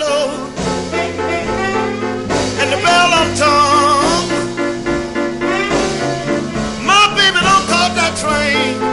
blows and the bell don't toll. My baby don't caught that train.